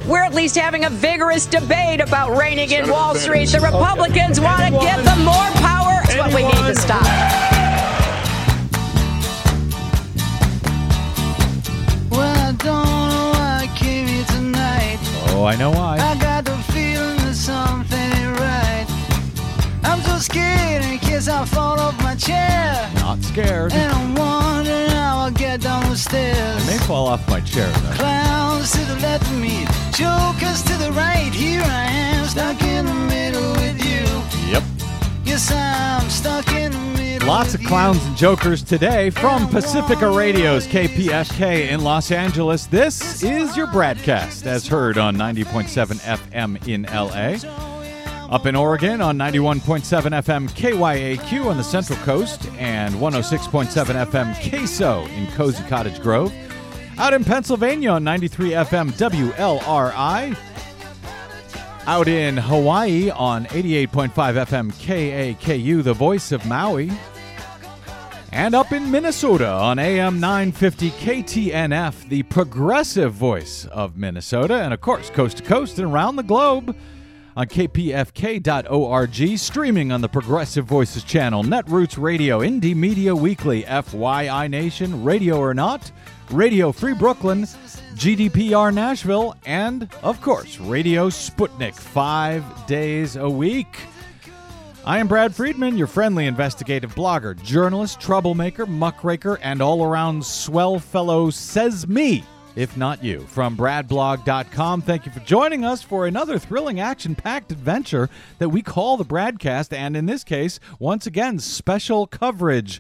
We're at least having a vigorous debate about reining in Wall Street. The Republicans want to give them more power. It's what we need to stop. Well, I don't know why I came here tonight. Oh, I know why. I got the feeling that something ain't right. I'm so scared in case I fall off my chair. Not scared. And I'm wondering how I'll get down the stairs. I may fall off my chair, though. Clowns to the left of me, jokers to the right. Here I am, stuck in the middle with you. Yep. Yes, I'm stuck in the middle. Lots of clowns and jokers today from Pacifica Radio's KPFK in Los Angeles. This is your broadcast, as heard on 90.7 FM in LA. Up in Oregon on 91.7 FM KYAQ on the Central Coast and 106.7 FM KSO in Cozy Cottage Grove. Out in Pennsylvania on 93 FM WLRI. Out in Hawaii on 88.5 FM KAKU, the voice of Maui. And up in Minnesota on AM 950 KTNF, the progressive voice of Minnesota. And of course, coast to coast and around the globe on kpfk.org, streaming on the Progressive Voices channel, Netroots Radio, Indie Media Weekly, FYI Nation, Radio or Not, Radio Free Brooklyn, GDPR Nashville, and, of course, Radio Sputnik 5 days a week. I am Brad Friedman, your friendly investigative blogger, journalist, troublemaker, muckraker, and all-around swell fellow says me, if not you. From bradblog.com, thank you for joining us for another thrilling, action-packed adventure that we call the Bradcast, and in this case, once again, special coverage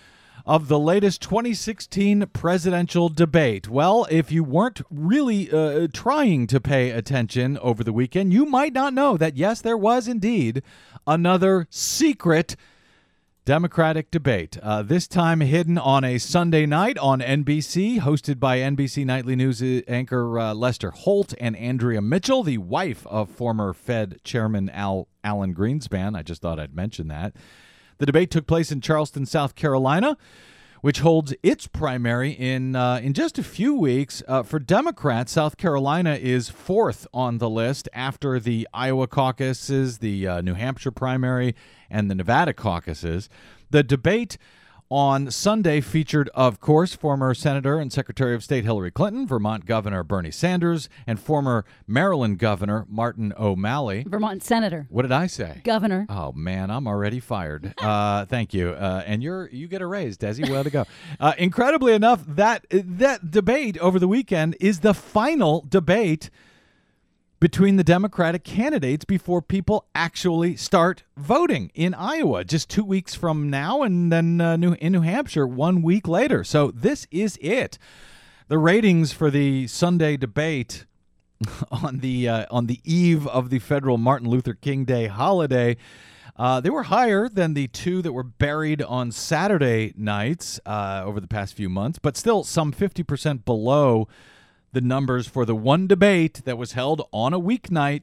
of the latest 2016 presidential debate. Well, if you weren't really trying to pay attention over the weekend, you might not know that, yes, there was indeed another secret Democratic debate, this time hidden on a Sunday night on NBC, hosted by NBC Nightly News anchor Lester Holt and Andrea Mitchell, the wife of former Fed Chairman Alan Greenspan. I just thought I'd mention that. The debate took place in Charleston, South Carolina, which holds its primary in just a few weeks. For Democrats, South Carolina is fourth on the list after the Iowa caucuses, the New Hampshire primary, and the Nevada caucuses. The debate on Sunday featured, of course, former Senator and Secretary of State Hillary Clinton, Vermont Governor Bernie Sanders, and former Maryland Governor Martin O'Malley. Vermont Senator. What did I say? Governor. Oh, man, I'm already fired. Thank you. And you get a raise, Desi. Way to go. Incredibly enough, that debate over the weekend is the final debate between the Democratic candidates before people actually start voting in Iowa, just 2 weeks from now, and then in New Hampshire 1 week later. So this is it. The ratings for the Sunday debate on the eve of the federal Martin Luther King Day holiday, they were higher than the two that were buried on Saturday nights over the past few months, but still some 50% below the numbers for the one debate that was held on a weeknight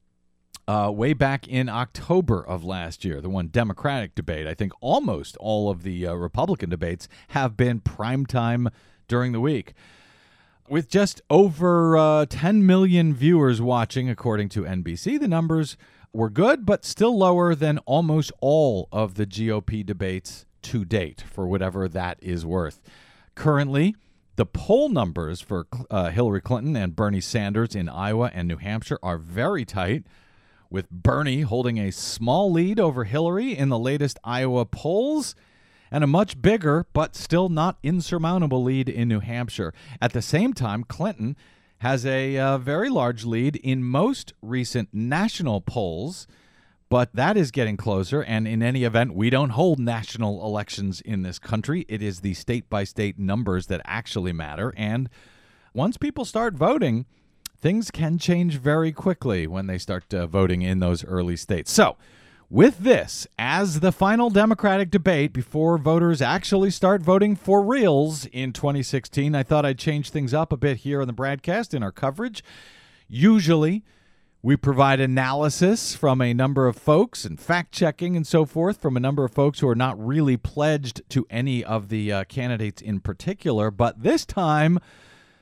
way back in October of last year, the one Democratic debate. I think almost all of the Republican debates have been primetime during the week. With just over 10 million viewers watching, according to NBC, the numbers were good, but still lower than almost all of the GOP debates to date, for whatever that is worth. Currently, the poll numbers for Hillary Clinton and Bernie Sanders in Iowa and New Hampshire are very tight, with Bernie holding a small lead over Hillary in the latest Iowa polls and a much bigger but still not insurmountable lead in New Hampshire. At the same time, Clinton has a very large lead in most recent national polls, but that is getting closer, and in any event, we don't hold national elections in this country. It is the state-by-state numbers that actually matter, and once people start voting, things can change very quickly when they start voting in those early states. So, with this as the final Democratic debate before voters actually start voting for reals in 2016, I thought I'd change things up a bit here on the Bradcast in our coverage. Usually, we provide analysis from a number of folks and fact-checking and so forth from a number of folks who are not really pledged to any of the candidates in particular. But this time,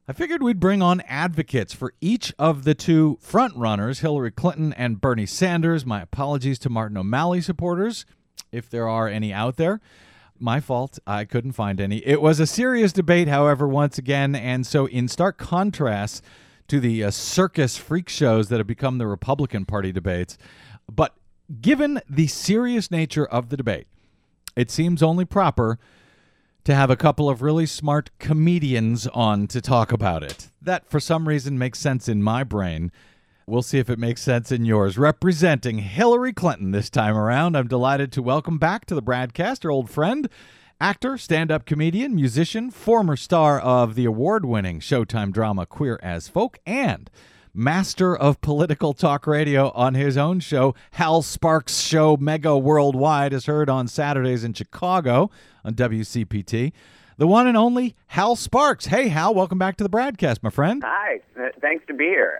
I figured we'd bring on advocates for each of the two front-runners, Hillary Clinton and Bernie Sanders. My apologies to Martin O'Malley supporters, if there are any out there. My fault. I couldn't find any. It was a serious debate, however, once again, and so in stark contrast to the circus freak shows that have become the Republican Party debates, but given the serious nature of the debate, it seems only proper to have a couple of really smart comedians on to talk about it. That, for some reason, makes sense in my brain. We'll see if it makes sense in yours. Representing Hillary Clinton this time around, I'm delighted to welcome back to the BradCast our old friend, actor, stand-up comedian, musician, former star of the award-winning Showtime drama Queer as Folk, and master of political talk radio on his own show, Hal Sparks Show Mega Worldwide, is heard on Saturdays in Chicago on WCPT. The one and only Hal Sparks. Hey, Hal, welcome back to the BradCast, my friend. Hi, thanks to be here.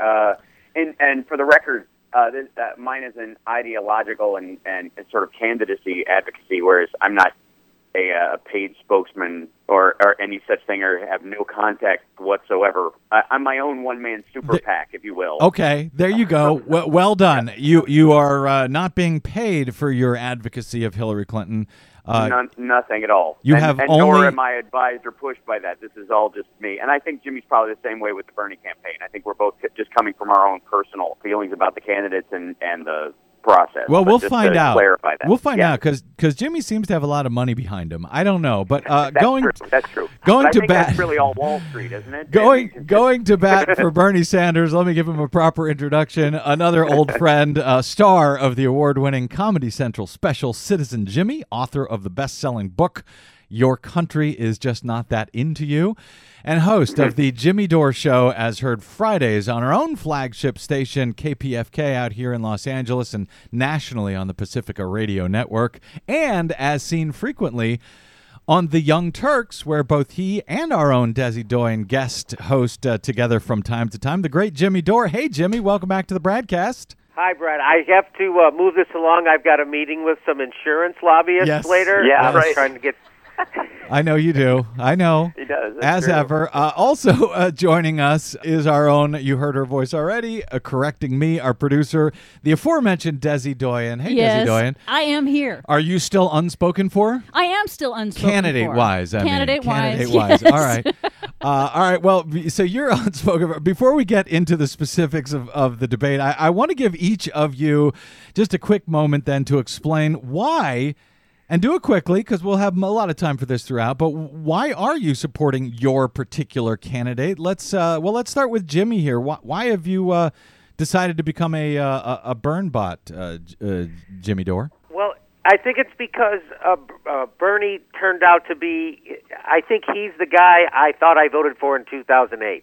And for the record, mine is an ideological and sort of candidacy advocacy, whereas I'm not a paid spokesman or any such thing, or have no contact whatsoever. I'm my own one-man super PAC, if you will. Okay, there you go. Well done. You are not being paid for your advocacy of Hillary Clinton. Nothing at all. Nor am I advised or pushed by that. This is all just me. And I think Jimmy's probably the same way with the Bernie campaign. I think we're both just coming from our own personal feelings about the candidates and the process. Well, we'll find out. Clarify that. We'll find out because Jimmy seems to have a lot of money behind him. I don't know, but that's true. Going to bat. That's really all Wall Street, isn't it? Going to bat for Bernie Sanders. Let me give him a proper introduction. Another old friend, star of the award-winning Comedy Central special, Citizen Jimmy, author of the best-selling book Your Country Is Just Not That Into You, and host of the Jimmy Dore Show, as heard Fridays on our own flagship station, KPFK, out here in Los Angeles and nationally on the Pacifica Radio Network, and as seen frequently on The Young Turks, where both he and our own Desi Doyen guest host together from time to time, the great Jimmy Dore. Hey, Jimmy, welcome back to the BradCast. Hi, Brad. I have to move this along. I've got a meeting with some insurance lobbyists later. Yeah, I'm trying to get... I know you do. I know. He does. As true. ever. Also joining us is our own, you heard her voice already, correcting me, our producer, the aforementioned Desi Doyen. Hey, yes, Desi Doyen. I am here. Are you still unspoken for? I am still unspoken Candidate-wise, for. I mean. Candidate-wise, Candidate-wise. yes. All right. All right. Well, so you're unspoken for. Before we get into the specifics of the debate, I want to give each of you just a quick moment then to explain why. And do it quickly, because we'll have a lot of time for this throughout. But why are you supporting your particular candidate? Let's start with Jimmy here. Why have you decided to become a burn bot, Jimmy Dore? Well, I think it's because Bernie turned out to be, I think he's the guy I thought I voted for in 2008.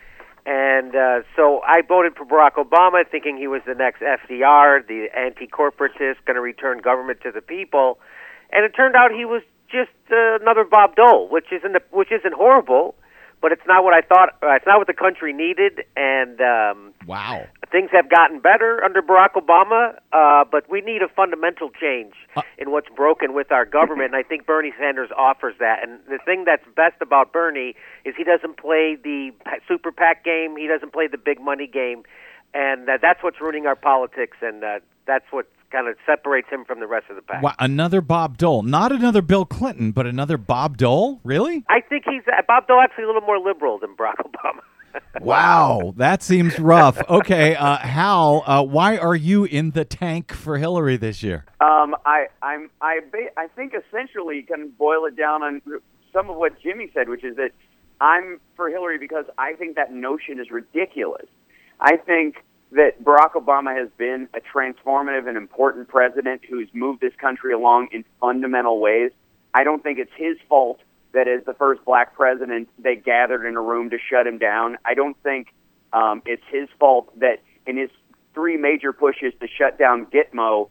And so I voted for Barack Obama thinking he was the next FDR, the anti-corporatist, going to return government to the people. And it turned out he was just another Bob Dole, which isn't horrible, but it's not what I thought. It's not what the country needed. And wow, things have gotten better under Barack Obama, but we need a fundamental change in what's broken with our government. And I think Bernie Sanders offers that. And the thing that's best about Bernie is he doesn't play the super PAC game. He doesn't play the big money game, and that's what's ruining our politics. And that's what kind of separates him from the rest of the pack. Wow, another Bob Dole. Not another Bill Clinton, but another Bob Dole? Really? I think Bob Dole actually a little more liberal than Barack Obama. Wow, that seems rough. Okay, Hal, why are you in the tank for Hillary this year? I think essentially can boil it down on some of what Jimmy said, which is that I'm for Hillary because I think that notion is ridiculous. I think that Barack Obama has been a transformative and important president who's moved this country along in fundamental ways. I don't think it's his fault that as the first black president, they gathered in a room to shut him down. I don't think it's his fault that in his three major pushes to shut down Gitmo,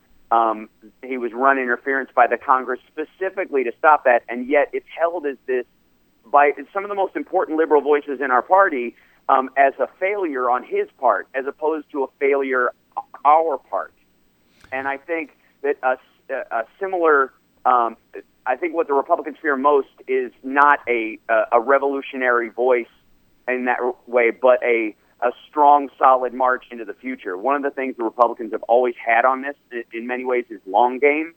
he was run interference by the Congress specifically to stop that, and yet it's held as this by some of the most important liberal voices in our party as a failure on his part, as opposed to a failure on our part. And I think that a similar, I think what the Republicans fear most is not a revolutionary voice in that way, but a strong, solid march into the future. One of the things the Republicans have always had on this, in many ways, is long game.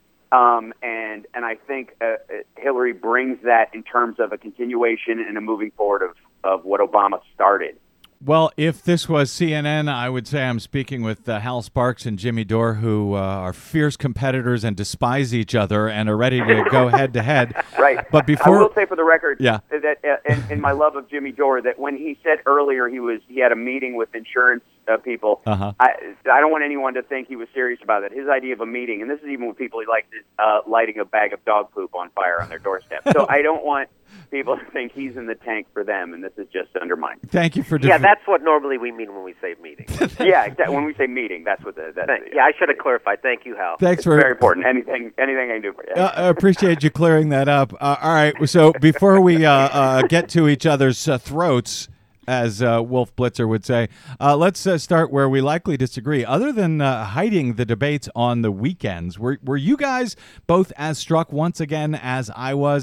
And I think Hillary brings that in terms of a continuation and a moving forward of what Obama started. Well, if this was CNN, I would say I'm speaking with Hal Sparks and Jimmy Dore, who are fierce competitors and despise each other and are ready to go head-to-head. Right. But before, I will say for the record yeah. that in my love of Jimmy Dore, that when he said earlier he had a meeting with insurance people, Uh-huh. I don't want anyone to think he was serious about it. His idea of a meeting, and this is even with people he likes, is lighting a bag of dog poop on fire on their doorstep. So I don't want people to think he's in the tank for them, and this is just to undermine. Thank you for... Yeah, that's what normally we mean when we say meeting. Yeah, exactly. When we say meeting, that's what yeah, I should have clarified. Thank you, Hal. Thanks it's for... very important. Anything I can do for you. I appreciate you clearing that up. All right, so before we get to each other's throats, as Wolf Blitzer would say, let's start where we likely disagree. Other than hiding the debates on the weekends, were you guys both as struck once again as I was?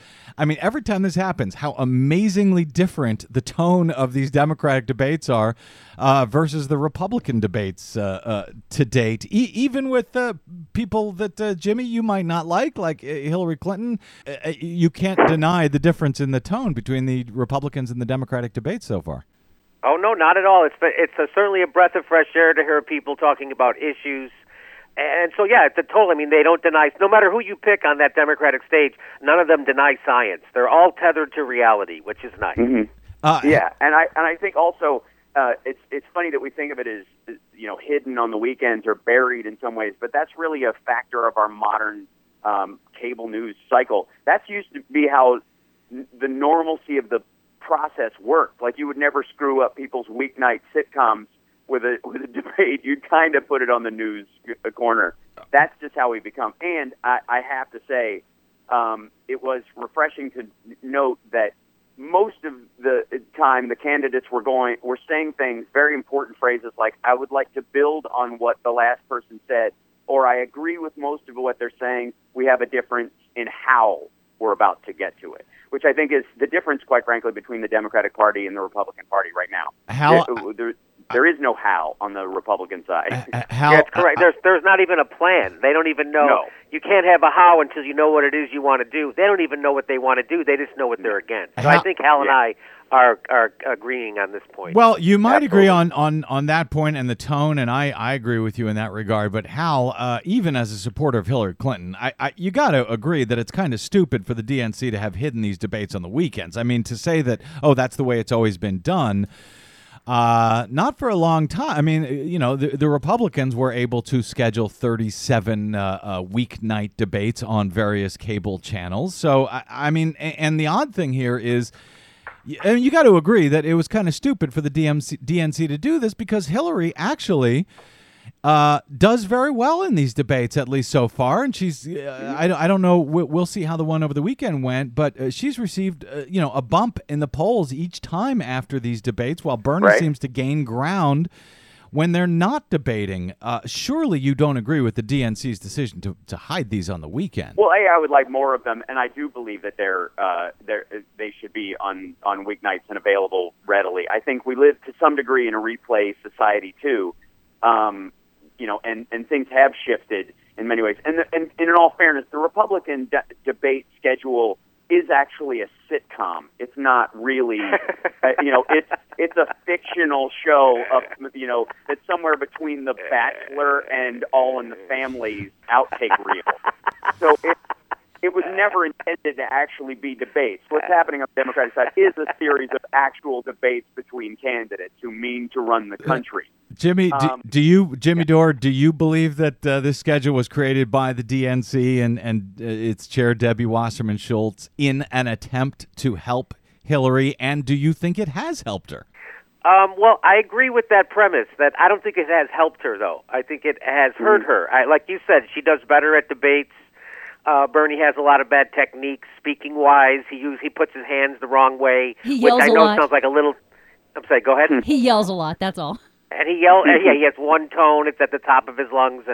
I mean, every time this happens, how amazingly different the tone of these Democratic debates are versus the Republican debates to date. Even with people that, Jimmy, you might not like Hillary Clinton, you can't deny the difference in the tone between the Republicans and the Democratic debates so far. Oh, no, not at all. It's certainly a breath of fresh air to hear people talking about issues. And so, yeah, it's a total. I mean, they don't deny, no matter who you pick on that Democratic stage, none of them deny science. They're all tethered to reality, which is nice. Mm-hmm. Yeah, and I think also it's funny that we think of it as hidden on the weekends or buried in some ways, but that's really a factor of our modern cable news cycle. That's used to be how the normalcy of the process worked. Like, you would never screw up people's weeknight sitcoms with a debate. You'd kind of put it on the news corner. That's just how we become. And I have to say, it was refreshing to note that most of the time the candidates were saying things, very important phrases like, I would like to build on what the last person said, or I agree with most of what they're saying. We have a difference in how we're about to get to it, which I think is the difference, quite frankly, between the Democratic Party and the Republican Party right now. There is no how on the Republican side. Yeah, that's correct. There's not even a plan. They don't even know. No. You can't have a how until you know what it is you want to do. They don't even know what they want to do. They just know what they're against. So I think Hal and I are agreeing on this point. Well, you might Absolutely. agree on that point and the tone, and I agree with you in that regard. But Hal, even as a supporter of Hillary Clinton, you got to agree that it's kind of stupid for the DNC to have hidden these debates on the weekends. I mean, to say that, that's the way it's always been done. Not for a long time. I mean, the Republicans were able to schedule 37 weeknight debates on various cable channels. So, I mean, and the odd thing here is, you got to agree that it was kind of stupid for the DNC to do this, because Hillary actually does very well in these debates, at least so far. And she's, I don't know, we'll see how the one over the weekend went, but she's received, a bump in the polls each time after these debates, while Bernie seems to gain ground when they're not debating. Surely you don't agree with the DNC's decision to hide these on the weekend. Well, I would like more of them, and I do believe that they should be on weeknights and available readily. I think we live to some degree in a replay society too. And things have shifted in many ways. And in all fairness, the Republican debate schedule is actually a sitcom. It's not really, it's a fictional show of, it's somewhere between The Bachelor and All in the Family's outtake reel. So it was never intended to actually be debates. What's happening on the Democratic side is a series of actual debates between candidates who mean to run the country. Jimmy, Jimmy Dore, do you believe that this schedule was created by the DNC and its chair, Debbie Wasserman Schultz, in an attempt to help Hillary? And do you think it has helped her? Well, I agree with that premise. That I don't think it has helped her, though. I think it has hurt her. Like you said, she does better at debates. Bernie has a lot of bad techniques, speaking wise. He puts his hands the wrong way, He which yells I a know lot. sounds like a little. I'm sorry. Go ahead. He yells a lot, that's all. And he yells. He has one tone. It's at the top of his lungs, and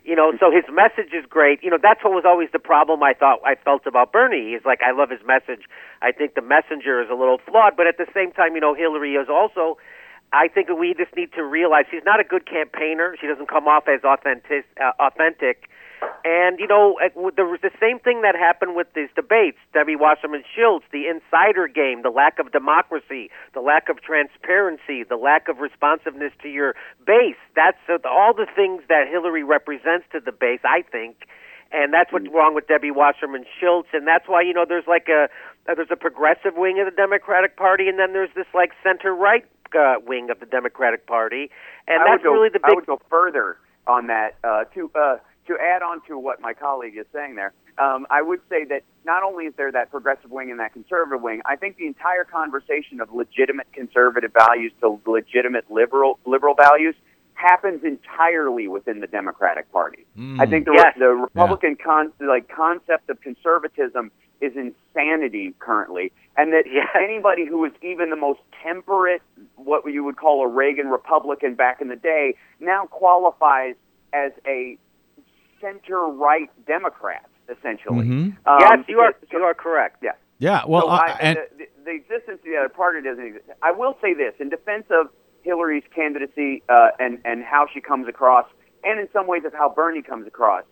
So his message is great. That's what was always the problem I felt about Bernie. He's like, I love his message. I think the messenger is a little flawed, but at the same time, Hillary is also, I think we just need to realize she's not a good campaigner. She doesn't come off as authentic. And, there was the same thing that happened with these debates, Debbie Wasserman Schultz, the insider game, the lack of democracy, the lack of transparency, the lack of responsiveness to your base. That's all the things that Hillary represents to the base, I think. And that's what's wrong with Debbie Wasserman Schultz. And that's why, there's there's a progressive wing of the Democratic Party, and then there's this center-right wing of the Democratic Party. And that's really the big... I would go further on that, to add on to what my colleague is saying there. I would say that not only is there that progressive wing and that conservative wing, I think the entire conversation of legitimate conservative values to legitimate liberal values happens entirely within the Democratic Party. I think the Republican concept of conservatism is insanity currently, and that anybody who is even the most temperate, what you would call a Reagan Republican back in the day, now qualifies as a center-right Democrat, essentially. Mm-hmm. Yes, you are correct. Yeah. Yeah. Well, so the existence of the other party doesn't exist. I will say this in defense of Hillary's candidacy and how she comes across, and in some ways of how Bernie comes across.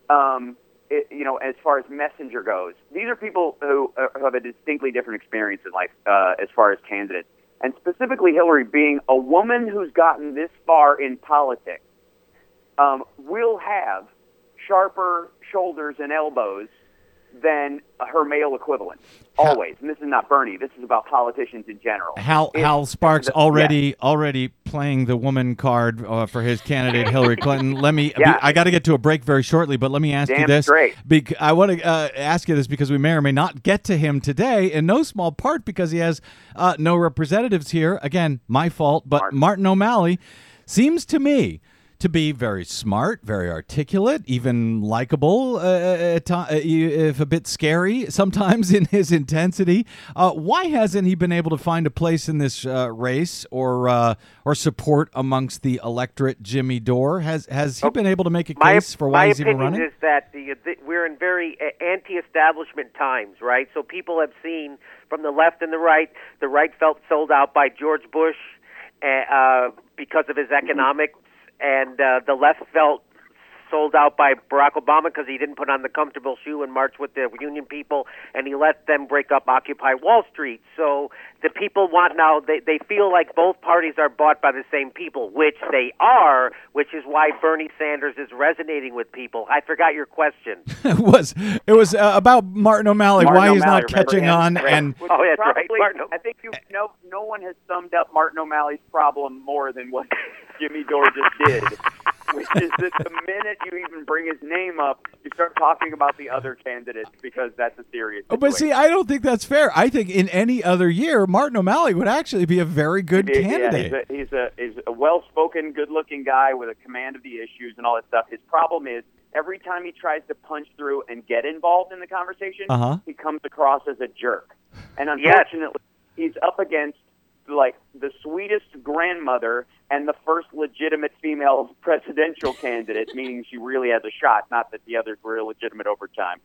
As far as messenger goes, these are people who have a distinctly different experience in life as far as candidates, and specifically Hillary being a woman who's gotten this far in politics, will have sharper shoulders and elbows than her male equivalent, always. And this is not Bernie. This is about politicians in general. Hal Sparks already playing the woman card for his candidate Hillary Clinton. I got to get to a break very shortly, but let me ask you this. I want to ask you this because we may or may not get to him today, in no small part because he has no representatives here. Again, my fault, but Martin O'Malley seems to me to be very smart, very articulate, even likable, if a bit scary sometimes in his intensity. Why hasn't he been able to find a place in this race or support amongst the electorate? Jimmy Dore has he been able to make a case for why he's even running? My opinion is that we're in very anti-establishment times, right? So people have seen from the left and the right felt sold out by George Bush because of his economic. And the left felt sold out by Barack Obama because he didn't put on the comfortable shoe and march with the union people, and he let them break up Occupy Wall Street. So the people want now, they feel like both parties are bought by the same people, which they are, which is why Bernie Sanders is resonating with people. I forgot your question. It was about Martin O'Malley, why he's not catching on. And oh, that's right. I think no one has summed up Martin O'Malley's problem more than what Jimmy Dore just did, which is that the minute you even bring his name up, you start talking about the other candidates because that's a serious situation. But see, I don't think that's fair. I think in any other year, Martin O'Malley would actually be a very good candidate. Yeah, he's a well-spoken, good-looking guy with a command of the issues and all that stuff. His problem is every time he tries to punch through and get involved in the conversation, he comes across as a jerk. And unfortunately, he's up against the sweetest grandmother and the first legitimate female presidential candidate, meaning she really has a shot, not that the others were illegitimate over time.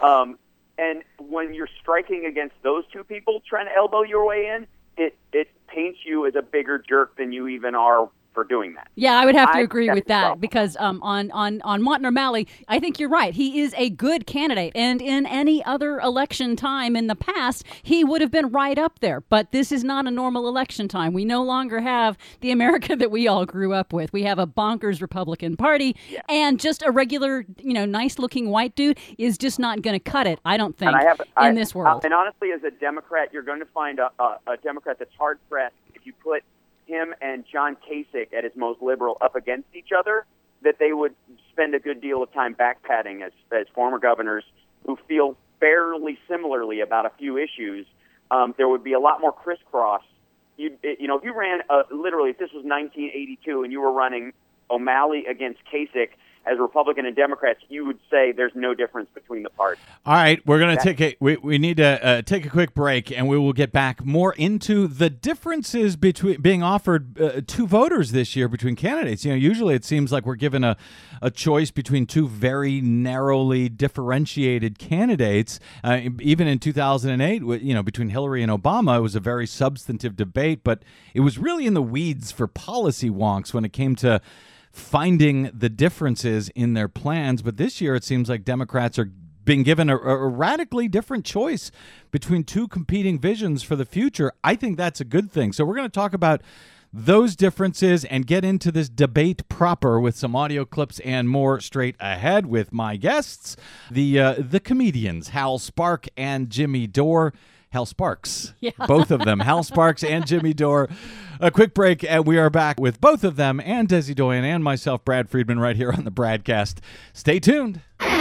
And when you're striking against those two people trying to elbow your way in, it paints you as a bigger jerk than you even are for doing that. Yeah, I would have to agree with that because on Martin O'Malley, I think you're right. He is a good candidate, and in any other election time in the past, he would have been right up there. But this is not a normal election time. We no longer have the America that we all grew up with. We have a bonkers Republican Party, and just a regular, nice-looking white dude is just not going to cut it, I don't think, in this world. And honestly, as a Democrat, you're going to find a Democrat that's hard-pressed if you put him and John Kasich at his most liberal up against each other, that they would spend a good deal of time backpatting as former governors who feel fairly similarly about a few issues. There would be a lot more crisscross. If you ran literally, if this was 1982 and you were running O'Malley against Kasich, as Republican and Democrats, you would say there's no difference between the parties. All right, we're going to we need to take a quick break, and we will get back more into the differences between being offered to voters this year between candidates. Usually it seems like we're given a choice between two very narrowly differentiated candidates. Even in 2008, between Hillary and Obama, it was a very substantive debate, but it was really in the weeds for policy wonks when it came to finding the differences in their plans. But this year, it seems like Democrats are being given a radically different choice between two competing visions for the future. I think that's a good thing. So we're going to talk about those differences and get into this debate proper with some audio clips and more straight ahead with my guests, the comedians, Hal Spark and Jimmy Dore. Hal Sparks, both of them, Hal Sparks and Jimmy Dore. A quick break, and we are back with both of them and Desi Doyen and myself, Brad Friedman, right here on the Bradcast. Stay tuned.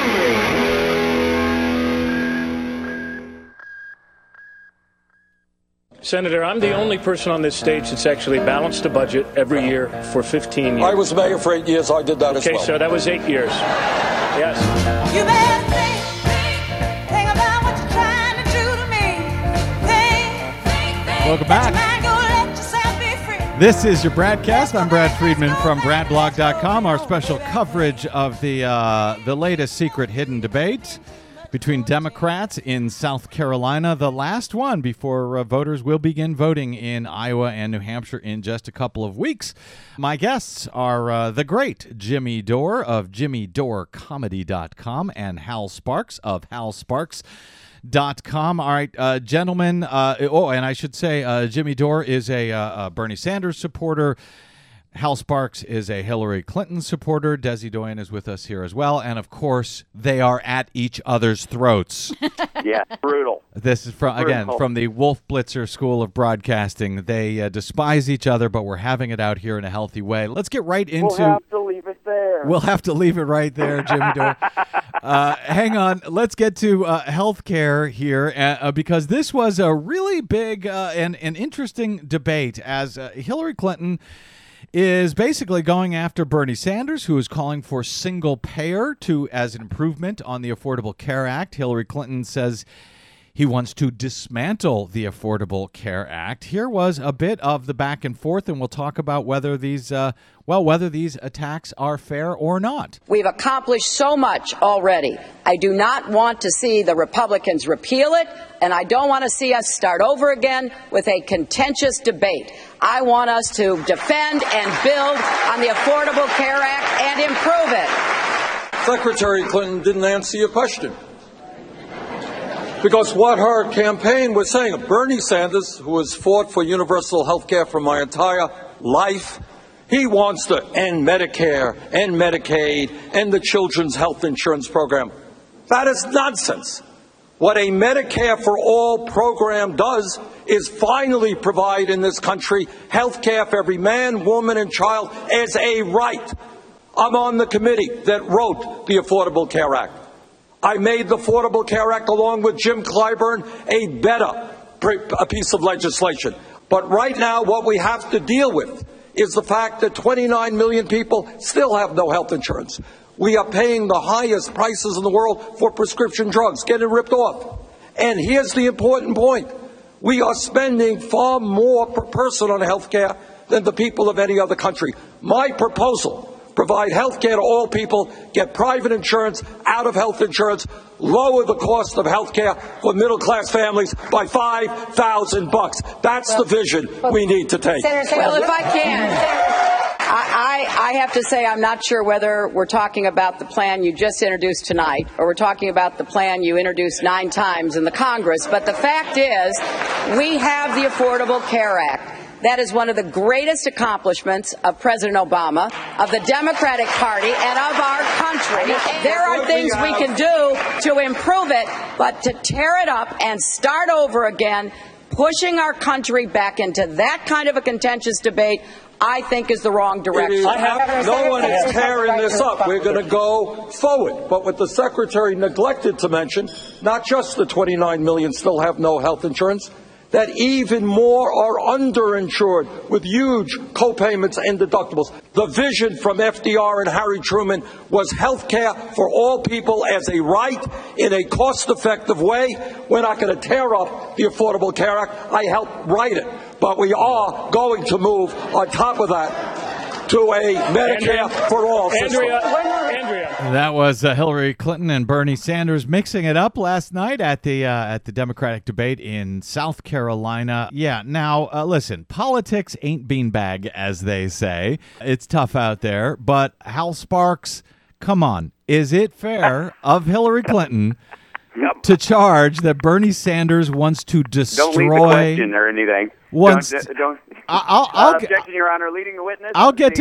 Senator, I'm the only person on this stage that's actually balanced a budget every year for 15 years. I was mayor for 8 years. I did that as well. Okay, so that was 8 years. Yes. You better think about what you're trying to do to me. Welcome back. This is your Bradcast. I'm Brad Friedman from BradBlog.com. Our special coverage of the latest secret hidden debate between Democrats in South Carolina, the last one before voters will begin voting in Iowa and New Hampshire in just a couple of weeks. My guests are the great Jimmy Dore of JimmyDoreComedy.com and Hal Sparks of HalSparks.com. All right, gentlemen. And I should say Jimmy Dore is a Bernie Sanders supporter. Hal Sparks is a Hillary Clinton supporter. Desi Doyen is with us here as well. And, of course, they are at each other's throats. Yeah, brutal. This is, from the Wolf Blitzer School of Broadcasting. They despise each other, but we're having it out here in a healthy way. Let's get right into... We'll have to leave it there. We'll have to leave it right there, Jimmy Dore. Hang on. Let's get to health care here, because this was a really big and interesting debate as Hillary Clinton is basically going after Bernie Sanders, who is calling for single payer as an improvement on the Affordable Care Act. Hillary Clinton says he wants to dismantle the Affordable Care Act. Here was a bit of the back and forth, and we'll talk about whether these attacks are fair or not. We've accomplished so much already. I do not want to see the Republicans repeal it, and I don't want to see us start over again with a contentious debate. I want us to defend and build on the Affordable Care Act and improve it. Secretary Clinton didn't answer your question. Because what her campaign was saying, Bernie Sanders, who has fought for universal health care for my entire life, he wants to end Medicare, end Medicaid, end the Children's Health Insurance Program. That is nonsense. What a Medicare for All program does is finally provide in this country health care for every man, woman, and child as a right. I'm on the committee that wrote the Affordable Care Act. I made the Affordable Care Act, along with Jim Clyburn, a better piece of legislation. But right now, what we have to deal with is the fact that 29 million people still have no health insurance. We are paying the highest prices in the world for prescription drugs, getting ripped off. And here's the important point. We are spending far more per person on health care than the people of any other country. My proposal: provide health care to all people, get private insurance out of health insurance, lower the cost of health care for middle-class families by $5,000. That's the vision we need to take. Well, if I can, I have to say I'm not sure whether we're talking about the plan you just introduced tonight or we're talking about the plan you introduced 9 times in the Congress. But the fact is, we have the Affordable Care Act. That is one of the greatest accomplishments of President Obama, of the Democratic Party, and of our country. There are things we can do to improve it, but to tear it up and start over again, pushing our country back into that kind of a contentious debate, I think is the wrong direction. No one is tearing this up. We're going to go forward. But what the Secretary neglected to mention, not just the 29 million still have no health insurance, that even more are underinsured with huge co-payments and deductibles. The vision from FDR and Harry Truman was health care for all people as a right in a cost-effective way. We're not going to tear up the Affordable Care Act. I helped write it. But we are going to move on top of that to a Medicare for all system. Andrea. That was Hillary Clinton and Bernie Sanders mixing it up last night at the Democratic debate in South Carolina. Yeah, now, listen, politics ain't beanbag, as they say. It's tough out there. But Hal Sparks, come on. Is it fair of Hillary Clinton to charge that Bernie Sanders wants to destroy... Don't leave the question or anything. Don't. Objection, Your Honor. Leading the witness. I'll get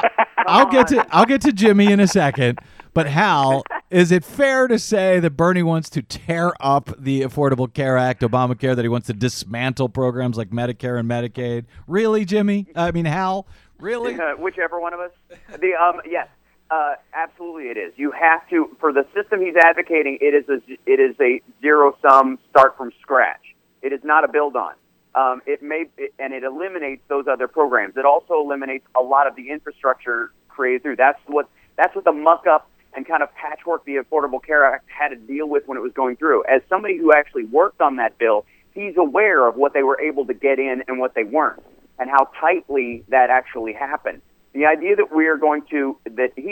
to Jimmy in a second. But Hal, is it fair to say that Bernie wants to tear up the Affordable Care Act, Obamacare, that he wants to dismantle programs like Medicare and Medicaid? Really, Jimmy? I mean, Hal? Really? Whichever one of us. Yes. Absolutely, it is. You have to, for the system he's advocating. It is a zero-sum start from scratch. It is not a build-on. It eliminates those other programs. It also eliminates a lot of the infrastructure created through. That's what the muck-up and kind of patchwork the Affordable Care Act had to deal with when it was going through. As somebody who actually worked on that bill, he's aware of what they were able to get in and what they weren't, and how tightly that actually happened. The idea that he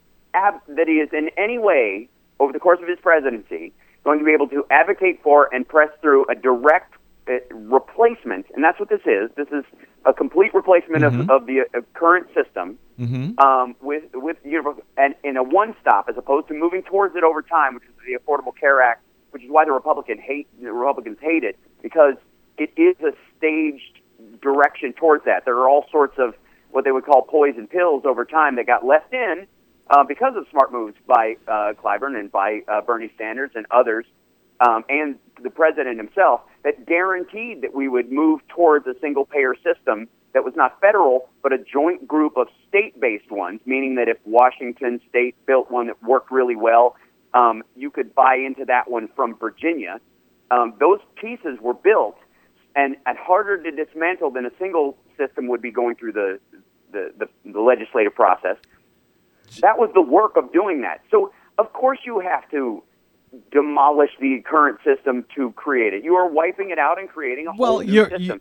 is in any way over the course of his presidency going to be able to advocate for and press through a direct replacement, and that's what this is. This is a complete replacement of the current system with universal, and in a one stop, as opposed to moving towards it over time, which is the Affordable Care Act, which is why the Republicans hate it, because it is a staged direction towards that. There are all sorts of what they would call poison pills over time that got left in because of smart moves by Clyburn and by Bernie Sanders and others, and the president himself, that guaranteed that we would move towards a single-payer system that was not federal, but a joint group of state-based ones, meaning that if Washington State built one that worked really well, you could buy into that one from Virginia. Those pieces were built and harder to dismantle than a single system would be going through the legislative process. That was the work of doing that. So, of course, you have to demolish the current system to create it. You are wiping it out and creating a whole new system.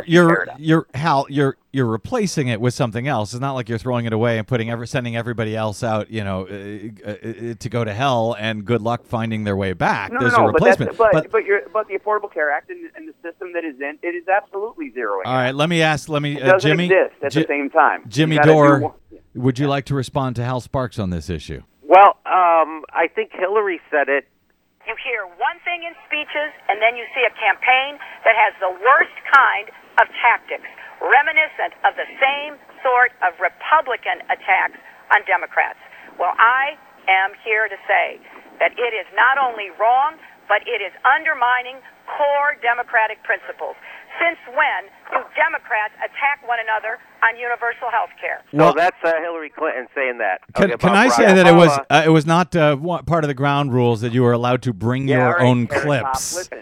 Hal, you're replacing it with something else. It's not like you're throwing it away and sending everybody else out, to go to hell and good luck finding their way back. There's a replacement. But the Affordable Care Act and the system that is in it is absolutely zeroing. All right, let me it doesn't Jimmy exist at the same time. Jimmy Dore, would you like to respond to Hal Sparks on this issue? Well, I think Hillary said it. You hear one thing in speeches, and then you see a campaign that has the worst kind of tactics, reminiscent of the same sort of Republican attacks on Democrats. Well, I am here to say that it is not only wrong, but it is undermining core democratic principles. Since when do Democrats attack one another on universal health care? Well, that's Hillary Clinton saying that. Can I say that it was not part of the ground rules that you were allowed to bring your own clips? Listen,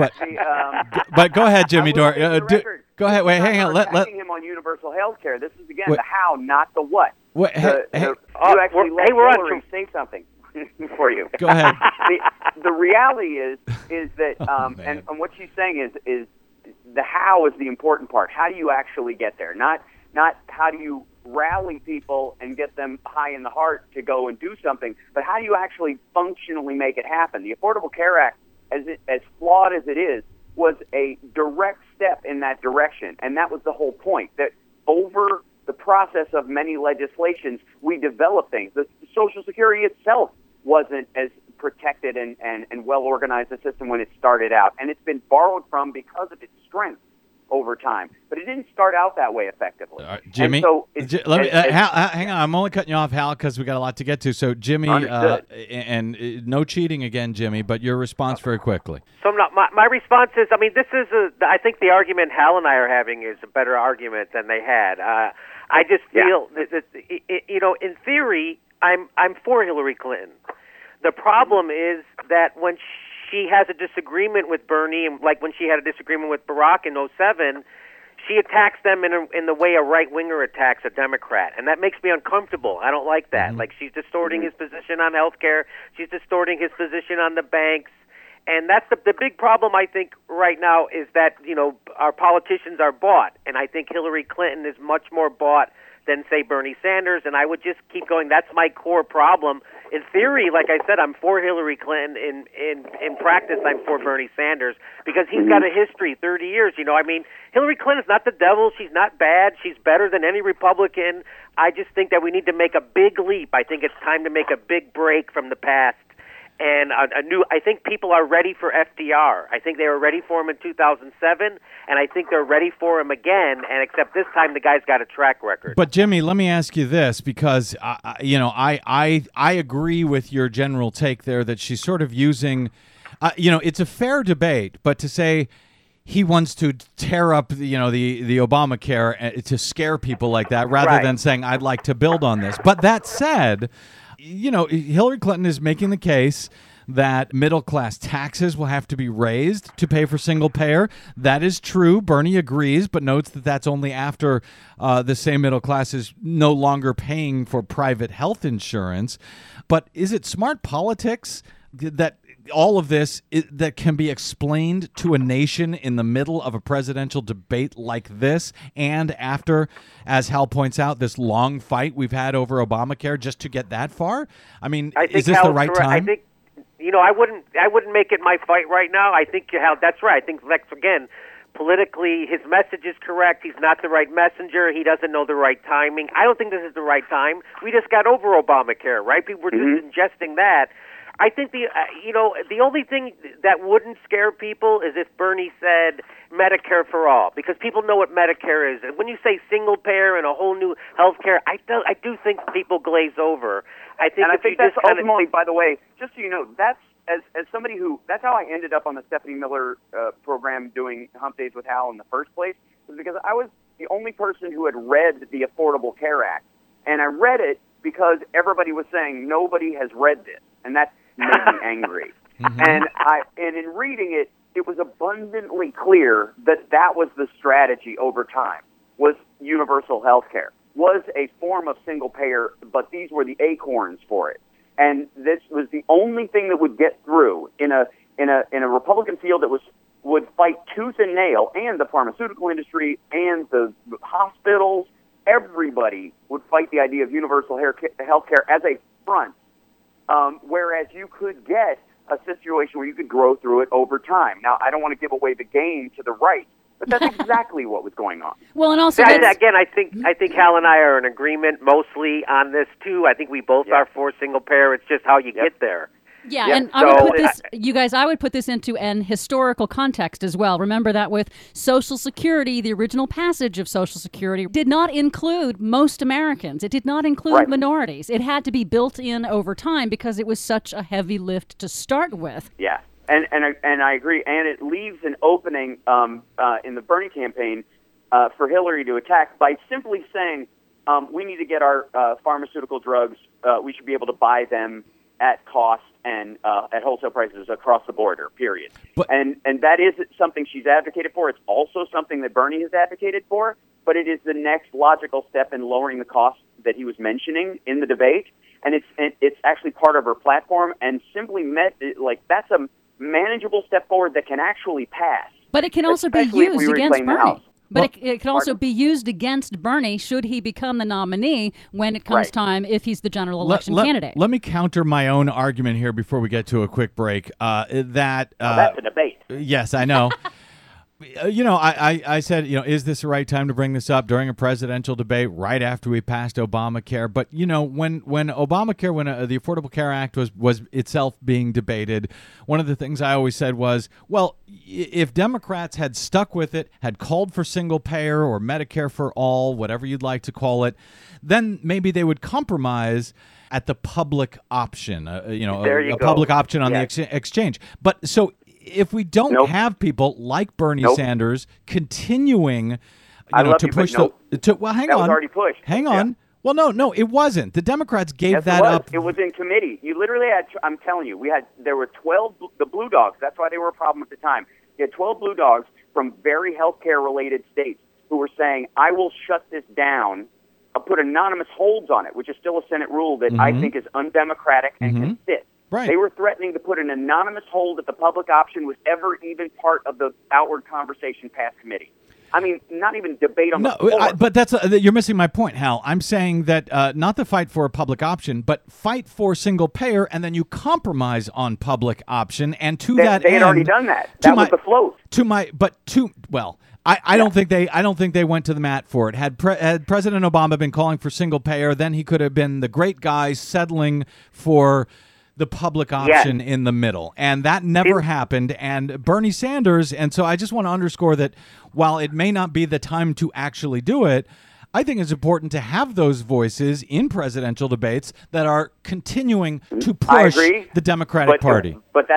but go ahead, Jimmy Dore. Go ahead. Wait, hang on. Let him on universal health care. This is again the how, not the what. You actually let Hillary say something for you. Go ahead. The reality is that and what she's saying is the how is the important part. How do you actually get there? Not how do you rally people and get them high in the heart to go and do something, but how do you actually functionally make it happen? The Affordable Care Act, as flawed as it is, was a direct step in that direction, and that was the whole point, that over the process of many legislations, we developed things. The Social Security itself wasn't as protected and well-organized a system when it started out, and it's been borrowed from because of its strength over time. But it didn't start out that way effectively. Jimmy, so hang on. I'm only cutting you off, Hal, because we got a lot to get to. So, Jimmy, and no cheating again, Jimmy, but your response very quickly. So my response is, this is I think the argument Hal and I are having is a better argument than they had. I just feel that in theory, I'm for Hillary Clinton. The problem is that when she has a disagreement with Bernie, and like when she had a disagreement with Barack in '07, she attacks them in the way a right-winger attacks a Democrat, and that makes me uncomfortable. I don't like that. Like, she's distorting his position on health care. She's distorting his position on the banks. And that's the big problem, I think, right now is that, our politicians are bought. And I think Hillary Clinton is much more bought than, say, Bernie Sanders. And I would just keep going. That's my core problem. In theory, like I said, I'm for Hillary Clinton. In practice, I'm for Bernie Sanders because he's got a history, 30 years. Hillary Clinton's not the devil. She's not bad. She's better than any Republican. I just think that we need to make a big leap. I think it's time to make a big break from the past. And I think people are ready for FDR. I think they were ready for him in 2007, and I think they're ready for him again, and except this time the guy's got a track record. But, Jimmy, let me ask you this, because, I agree with your general take there that she's sort of using, it's a fair debate, but to say he wants to tear up, the Obamacare to scare people like that rather than saying, I'd like to build on this. But that said, Hillary Clinton is making the case that middle-class taxes will have to be raised to pay for single-payer. That is true. Bernie agrees, but notes that that's only after the same middle class is no longer paying for private health insurance. But is it smart politics that all of this that can be explained to a nation in the middle of a presidential debate like this, and after, as Hal points out, this long fight we've had over Obamacare just to get that far? I mean, is this the right time? I think, I wouldn't make it my fight right now. I think Hal, that's right. I think Lex, again, politically, his message is correct. He's not the right messenger. He doesn't know the right timing. I don't think this is the right time. We just got over Obamacare, right? People were just ingesting that. I think the only thing that wouldn't scare people is if Bernie said Medicare for all, because people know what Medicare is. And when you say single payer and a whole new health care, I do think people glaze over. I think that's ultimately, by the way, just so you know, that's as somebody that's how I ended up on the Stephanie Miller program doing Hump Days with Hal in the first place, was because I was the only person who had read the Affordable Care Act, and I read it because everybody was saying nobody has read this, and that made me angry. And in reading it, it was abundantly clear that was the strategy over time, was universal health care, was a form of single payer, but these were the acorns for it. And this was the only thing that would get through in a Republican field that would fight tooth and nail, and the pharmaceutical industry and the hospitals. Everybody would fight the idea of universal health care as a front. Whereas you could get a situation where you could grow through it over time. Now, I don't want to give away the game to the right, but that's exactly what was going on. Well, and also, again, I think Hal and I are in agreement mostly on this too. I think we both are for single payer. It's just how you get there. Yeah, and I would put this, you guys, I would put this into an historical context as well. Remember that with Social Security, the original passage of Social Security did not include most Americans. It did not include minorities. It had to be built in over time because it was such a heavy lift to start with. Yeah, and I agree. And it leaves an opening in the Bernie campaign for Hillary to attack by simply saying, we need to get our pharmaceutical drugs, we should be able to buy them at cost and at wholesale prices across the border, period. And that is something she's advocated for. It's also something that Bernie has advocated for, but it is the next logical step in lowering the cost that he was mentioning in the debate. And it's actually part of her platform, and simply that's a manageable step forward that can actually pass. But it can also be used against Bernie. But it can also be used against Bernie should he become the nominee when it comes time, if he's the general election candidate. Let me counter my own argument here before we get to a quick break. That's a debate. Yes, I know. I said, is this the right time to bring this up during a presidential debate right after we passed Obamacare? But, when Obamacare, when the Affordable Care Act was itself being debated, one of the things I always said was, well, if Democrats had stuck with it, had called for single payer or Medicare for all, whatever you'd like to call it, then maybe they would compromise at the public option, a public option on the exchange. But so if we don't have people like Bernie Sanders continuing, to push hang on. Already pushed. Hang on. Well, no, it wasn't. The Democrats gave Yes, that up. It was in committee. You literally had, I'm telling you, there were 12, the Blue Dogs, that's why they were a problem at the time. You had 12 Blue Dogs from very healthcare-related states who were saying, I will shut this down. I'll put anonymous holds on it, which is still a Senate rule that I think is undemocratic and can sit. Right. They were threatening to put an anonymous hold if the public option was ever even part of the outward conversation past committee. I mean, not even debate on the floor. But you're missing my point, Hal. I'm saying that not the fight for a public option, but fight for single payer, and then you compromise on public option. And to that end, they had already done that. That was the float. I don't think they went to the mat for it. Had President Obama been calling for single payer, then he could have been the great guy settling for the public option in the middle. And that never happened. And Bernie Sanders, and so I just want to underscore that while it may not be the time to actually do it, I think it's important to have those voices in presidential debates that are continuing to push the Democratic Party.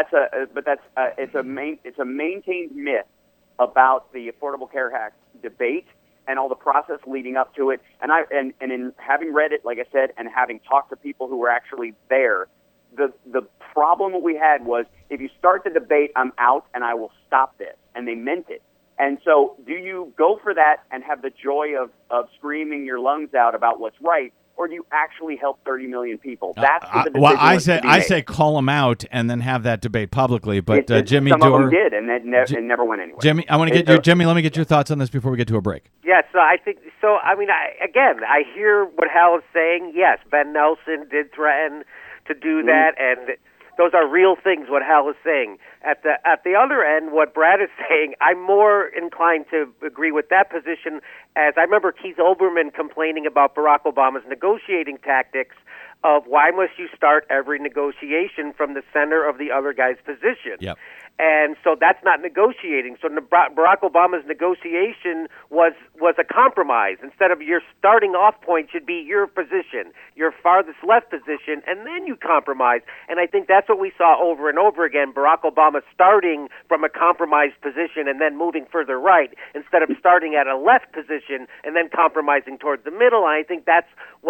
It's a maintained myth about the Affordable Care Act debate and all the process leading up to it. And in having read it, like I said, and having talked to people who were actually there, the problem that we had was, if you start the debate, I'm out and I will stop this. And they meant it. And so do you go for that and have the joy of screaming your lungs out about what's right, or do you actually help 30 million people? That's the decision. Well, I say call them out and then have that debate publicly. But Jimmy Dore, some of them did, and it never went anywhere. Jimmy, I want to get Jimmy. Let me get your thoughts on this before we get to a break. Yes, I think so. I mean, I hear what Hal is saying. Yes, Ben Nelson did threaten to do that, and those are real things, what Hal is saying. At the other end, what Brad is saying, I'm more inclined to agree with that position, as I remember Keith Olbermann complaining about Barack Obama's negotiating tactics of why must you start every negotiation from the center of the other guy's position. Yep. And so that's not negotiating. So Barack Obama's negotiation was a compromise. Instead of your starting off point should be your position, your farthest left position, and then you compromise. And I think that's what we saw over and over again, Barack Obama starting from a compromised position and then moving further right, instead of starting at a left position and then compromising towards the middle. And I think that's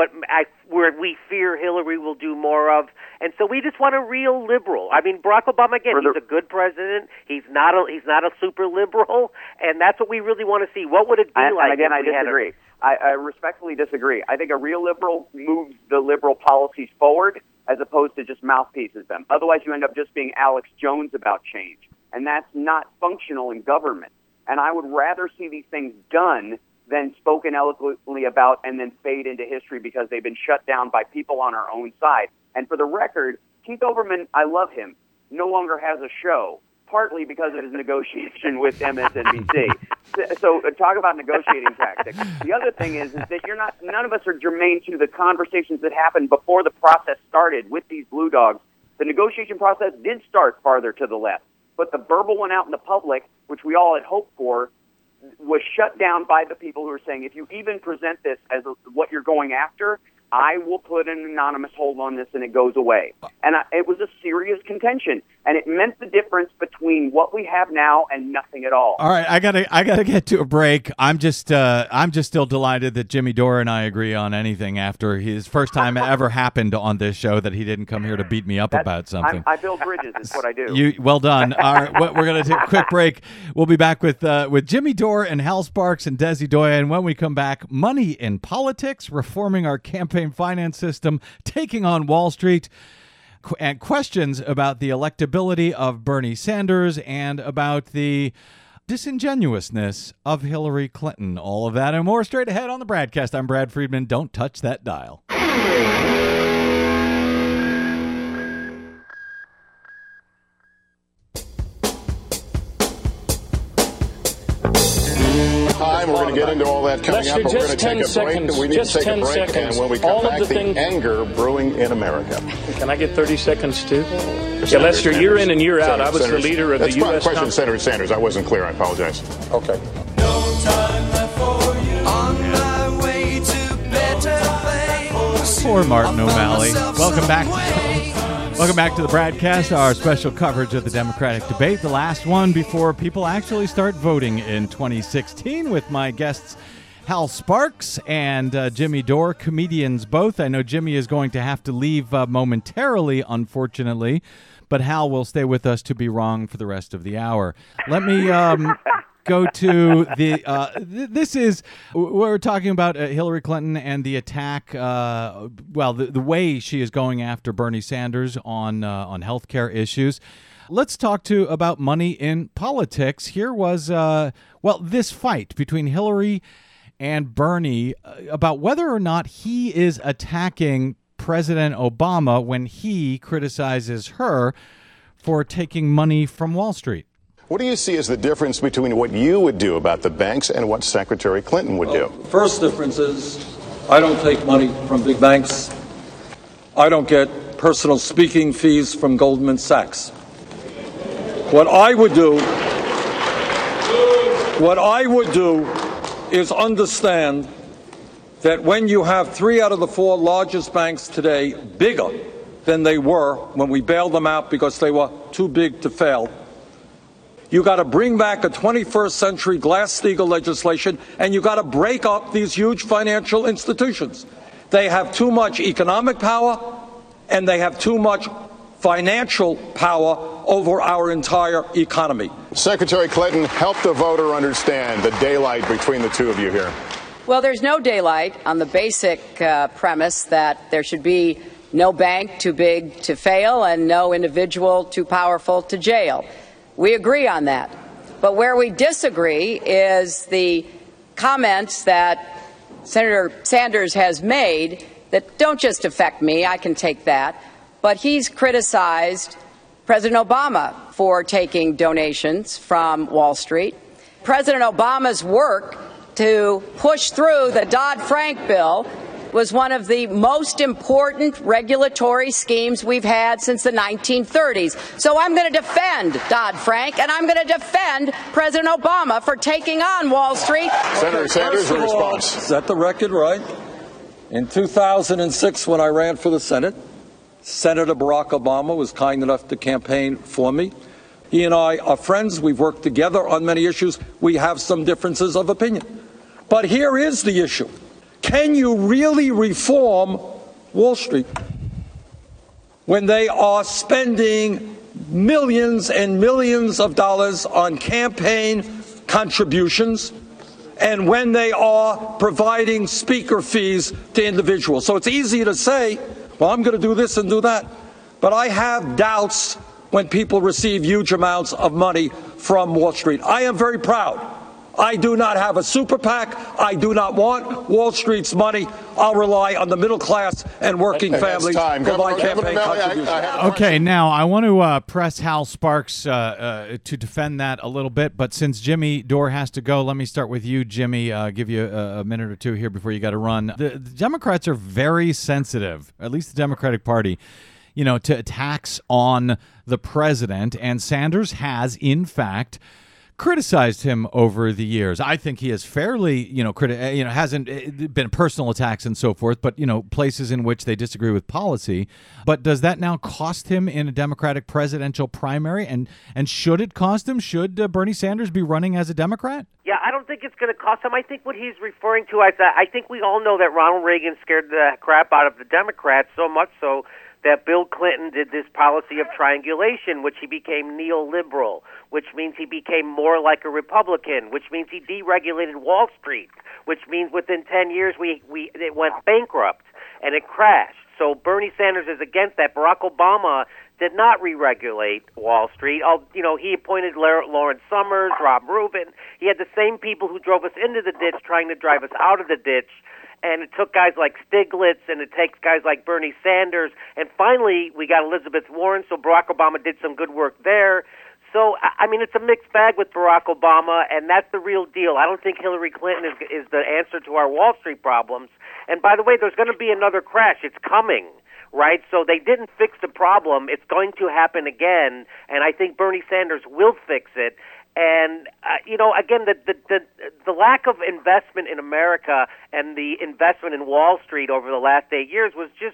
where we fear Hillary will do more of. And so we just want a real liberal. I mean, Barack Obama, again, he's a good president. He's not a super liberal, and that's what we really want to see. What would it be like? And again, I disagree. I respectfully disagree. I think a real liberal moves the liberal policies forward as opposed to just mouthpieces them. Otherwise, you end up just being Alex Jones about change, and that's not functional in government. And I would rather see these things done than spoken eloquently about and then fade into history because they've been shut down by people on our own side. And for the record, Keith Olbermann, I love him, no longer has a show, partly because of his negotiation with MSNBC. So talk about negotiating tactics. The other thing is that none of us are germane to the conversations that happened before the process started with these Blue Dogs. The negotiation process did start farther to the left, but the verbal one out in the public, which we all had hoped for, was shut down by the people who were saying, if you even present this as what you're going after, I will put an anonymous hold on this and it goes away. And it was a serious contention, and it meant the difference between what we have now and nothing at all. All right, I gotta get to a break. I'm just still delighted that Jimmy Dore and I agree on anything after his first time ever happened on this show, that he didn't come here to beat me up about something. I build bridges is what I do. Well done. All right, we're gonna take a quick break. We'll be back with Jimmy Dore and Hal Sparks and Desi Doyen. And when we come back, money in politics, reforming our campaign finance system, taking on Wall Street, and questions about the electability of Bernie Sanders and about the disingenuousness of Hillary Clinton. All of that and more straight ahead on the Bradcast. I'm Brad Friedman. Don't touch that dial. We're going to get into all that coming up, but we're going to take a break. We need to take a break, and when we come back, the anger brewing in America. Can I get 30 seconds, too? Yeah, Lester, year in and year out, I was the leader of the U.S. That's my question, Senator Sanders. I wasn't clear. I apologize. Okay. No time left for you. On my way to better things. Poor Martin O'Malley. Welcome back. Welcome back to the Bradcast, our special coverage of the Democratic debate, the last one before people actually start voting in 2016, with my guests Hal Sparks and Jimmy Dore, comedians both. I know Jimmy is going to have to leave momentarily, unfortunately, but Hal will stay with us to be wrong for the rest of the hour. Let me go to the we're talking about Hillary Clinton and the attack, the way she is going after Bernie Sanders on healthcare issues. Let's talk about money in politics. Here was, this fight between Hillary and Bernie about whether or not he is attacking President Obama when he criticizes her for taking money from Wall Street. What do you see as the difference between what you would do about the banks and what Secretary Clinton would do? First difference is I don't take money from big banks. I don't get personal speaking fees from Goldman Sachs. What I would do is understand that when you have 3 out of the 4 largest banks today bigger than they were when we bailed them out because they were too big to fail, you got to bring back a 21st century Glass-Steagall legislation, and you got to break up these huge financial institutions. They have too much economic power, and they have too much financial power over our entire economy. Secretary Clinton, help the voter understand the daylight between the two of you here. Well, there's no daylight on the basic premise that there should be no bank too big to fail and no individual too powerful to jail. We agree on that. But where we disagree is the comments that Senator Sanders has made that don't just affect me, I can take that, but he's criticized President Obama for taking donations from Wall Street. President Obama's work to push through the Dodd-Frank bill was one of the most important regulatory schemes we've had since the 1930s. So I'm going to defend Dodd-Frank, and I'm going to defend President Obama for taking on Wall Street. Senator Sanders, a response. Set the record right. In 2006, when I ran for the Senate, Senator Barack Obama was kind enough to campaign for me. He and I are friends. We've worked together on many issues. We have some differences of opinion. But here is the issue. Can you really reform Wall Street when they are spending millions and millions of dollars on campaign contributions and when they are providing speaker fees to individuals? So it's easy to say, well, I'm going to do this and do that. But I have doubts when people receive huge amounts of money from Wall Street. I am very proud. I do not have a super PAC. I do not want Wall Street's money. I'll rely on the middle class and working families for my campaign contributions. Okay, now I want to press Hal Sparks to defend that a little bit, but since Jimmy Dore has to go, let me start with you, Jimmy. Give you a minute or two here before you got to run. The Democrats are very sensitive, at least the Democratic Party, to attacks on the president, and Sanders has, in fact, criticized him over the years. I think he has fairly, hasn't been personal attacks and so forth, but, places in which they disagree with policy. But does that now cost him in a Democratic presidential primary? And should it cost him? Should Bernie Sanders be running as a Democrat? Yeah, I don't think it's going to cost him. I think what he's referring to, I think we all know that Ronald Reagan scared the crap out of the Democrats, so much so that Bill Clinton did this policy of triangulation, which he became neoliberal, which means he became more like a Republican, which means he deregulated Wall Street, which means within 10 years it went bankrupt and it crashed. So Bernie Sanders is against that. Barack Obama did not re-regulate Wall Street. He appointed Lawrence Summers, Rob Rubin. He had the same people who drove us into the ditch trying to drive us out of the ditch. And it took guys like Stiglitz, and it takes guys like Bernie Sanders. And finally, we got Elizabeth Warren, so Barack Obama did some good work there. So, it's a mixed bag with Barack Obama, and that's the real deal. I don't think Hillary Clinton is the answer to our Wall Street problems. And by the way, there's going to be another crash. It's coming, right? So they didn't fix the problem. It's going to happen again, and I think Bernie Sanders will fix it. And, again, the lack of investment in America and the investment in Wall Street over the last 8 years was just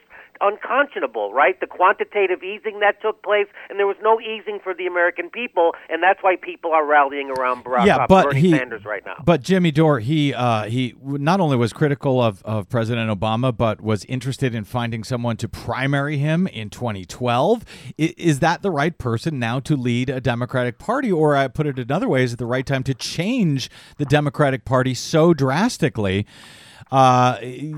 unconscionable, right? The quantitative easing that took place, and there was no easing for the American people, and that's why people are rallying around Bernie Sanders right now. But Jimmy Dore, he not only was critical of President Obama, but was interested in finding someone to primary him in 2012. Is that the right person now to lead a Democratic Party? Or I put it another way, is it the right time to change the Democratic Party so drastically that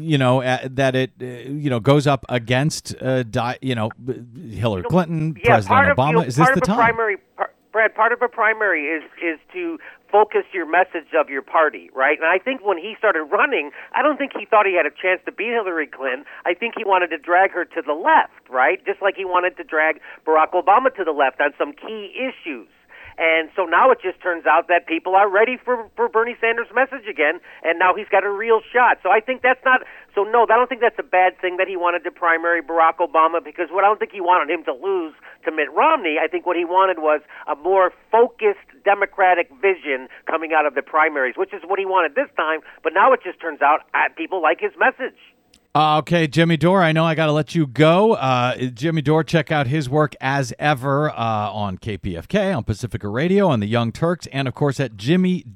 it goes up against Hillary Clinton, President Obama? Is this the time? Brad, part of a primary is to focus your message of your party, right? And I think when he started running, I don't think he thought he had a chance to beat Hillary Clinton. I think he wanted to drag her to the left, right? Just like he wanted to drag Barack Obama to the left on some key issues. And so now it just turns out that people are ready for Bernie Sanders' message again, and now he's got a real shot. So I think I don't think that's a bad thing that he wanted to primary Barack Obama, because I don't think he wanted him to lose to Mitt Romney. I think what he wanted was a more focused Democratic vision coming out of the primaries, which is what he wanted this time. But now it just turns out people like his message. Okay, Jimmy Dore, I know I got to let you go. Jimmy Dore, check out his work as ever on KPFK, on Pacifica Radio, on the Young Turks, and, of course, at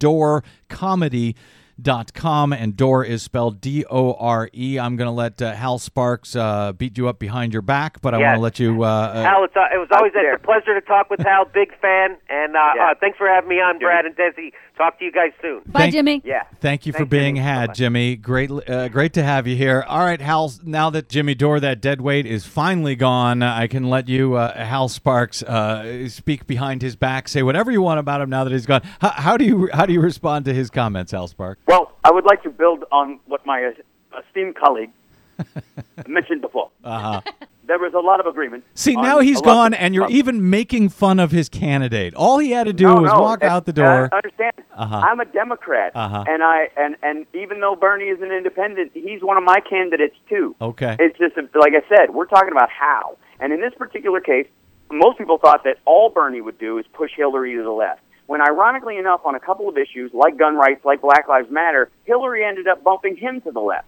jimmydorecomedy.com, and Dore is spelled Dore. I'm going to let Hal Sparks beat you up behind your back, but I want to let you... Hal, it was always a pleasure to talk with Hal, big fan, and thanks for having me on, Brad and Desi. Talk to you guys soon. Bye, Jimmy. Yeah. Thank you for being had, Jimmy. Great to have you here. All right, Hal, now that Jimmy Dore, that dead weight, is finally gone, I can let you, Hal Sparks, speak behind his back, say whatever you want about him now that he's gone. How do you respond to his comments, Hal Sparks? Well, I would like to build on what my esteemed colleague mentioned before. Uh-huh. There was a lot of agreement. See, now he's gone, and you're even making fun of his candidate. All he had to do was walk out the door. I understand. I'm a Democrat, and even though Bernie is an independent, he's one of my candidates too. Okay. It's just like I said, we're talking about how. And in this particular case, most people thought that all Bernie would do is push Hillary to the left. When, ironically enough, on a couple of issues like gun rights, like Black Lives Matter, Hillary ended up bumping him to the left.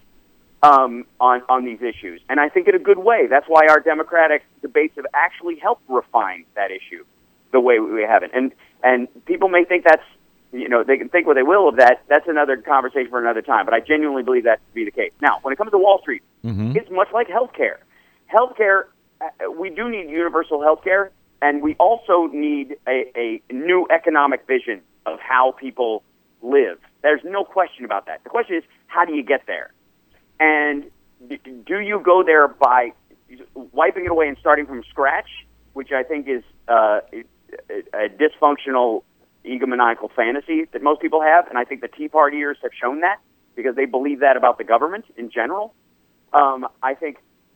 On these issues, and I think in a good way. That's why our Democratic debates have actually helped refine that issue the way we have it. And people may think that's, they can think what they will of that. That's another conversation for another time, but I genuinely believe that to be the case. Now, when it comes to Wall Street, it's much like healthcare. Healthcare, we do need universal healthcare, and we also need a new economic vision of how people live. There's no question about that. The question is, how do you get there? And do you go there by wiping it away and starting from scratch, which I think is a dysfunctional egomaniacal fantasy that most people have, and I think the Tea Partiers have shown that because they believe that about the government in general. I think